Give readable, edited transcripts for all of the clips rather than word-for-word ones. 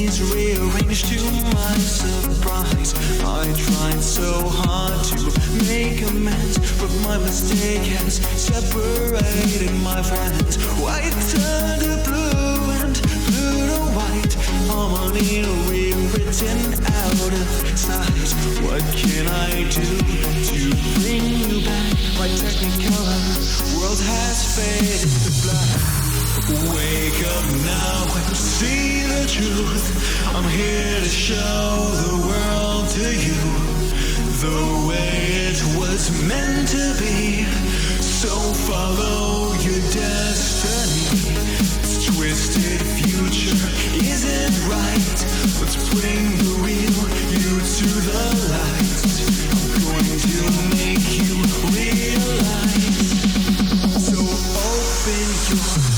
destinies rearranged to my surprise. I tried so hard to make amends, but my mistake has separated my friends. White turned to blue and blue to white, harmony rewritten out of sight. What can I do to bring you back? My technicolor world has faded to black. Wake up now and see the truth. I'm here to show the world to you the way it was meant to be. So follow your destiny. This twisted future isn't right. Let's bring the real you to the light. I'm going to make you realize. So open your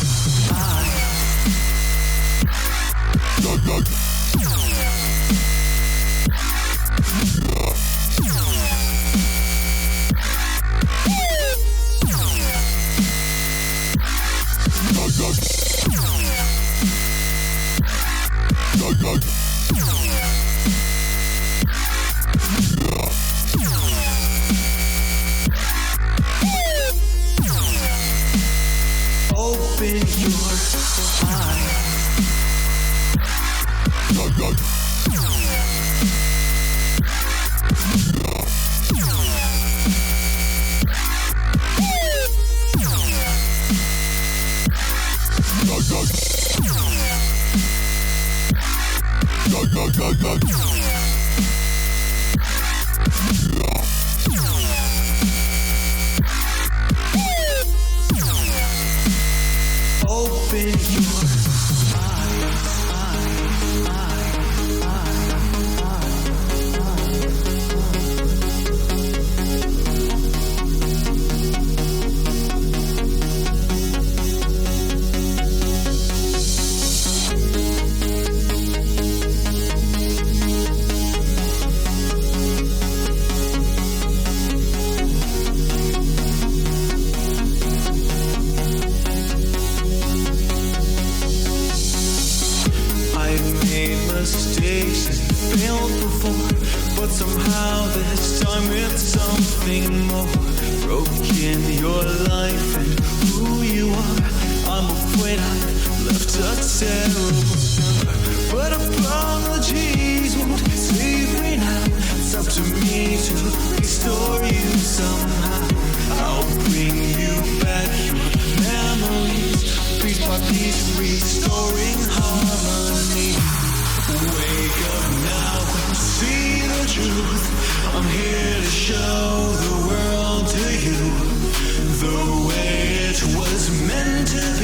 mistakes and failed before, but somehow this time it's something more. Broken your life and who you are. I'm afraid I left a terrible scar, but apologies won't save me now. It's up to me to restore you somehow. I'll bring you back your memories, piece by piece, restoring harmony. Wake up now and see the truth. I'm here to show the world to you the way it was meant to